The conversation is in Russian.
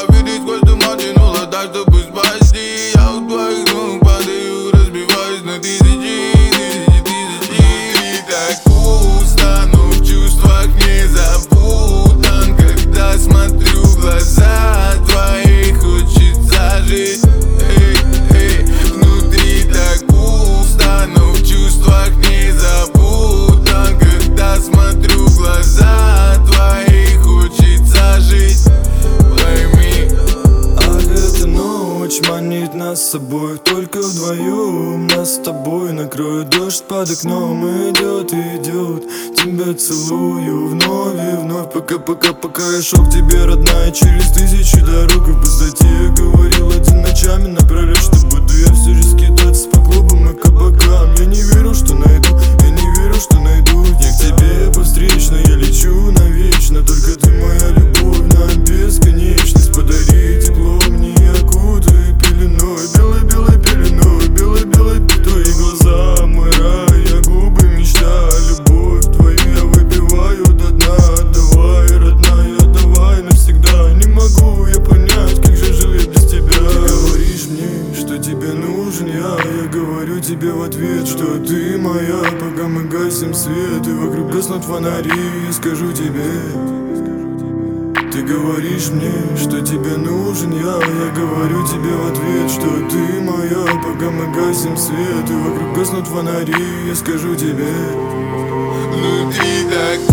видеть сквозь туман, тянуло так, чтобы спасти. Я у твоих ног падаю, разбиваюсь на тысячи. Внутри так пусто, но в чувствах не запутан. Когда смотрю в глаза твои, хочется жить. Внутри так пусто, но в чувствах не запутан. Когда смотрю в глаза твои, хочется жить. Пойми. Ах, эта ночь манит нас с собой, только вдвоем нас с тобой накроет дождь под окном. Идет, идет, тебя целую вновь и вновь. Пока я шел к тебе, родная, через тысячи дорог. И в пустоте я говорил один ночами напролет, что буду я все же скитаться по клубам и кабакам. Я не верю, что найду, я не верю, что найду. Я к тебе повстречно, я лечу навечно. Только ты моя любовь на бесконечность. Подари тепло мне, окутай пеленой, белой-белой пеленой, белой-белой пятой. Глаза мой рай, я губы мечта. Любовь твою я выпиваю до дна. Давай, родная, давай навсегда. Не могу я понять, как же жил я без тебя. Ты говоришь мне, что тебе нужен я говорю тебе в ответ, что ты моя. Пока мы гасим свет и вокруг гаснут фонари, я скажу тебе. Ты говоришь мне, что тебе нужен я говорю тебе в ответ, что ты моя. Пока мы гасим свет и вокруг гаснут фонари, я скажу тебе. Внутри так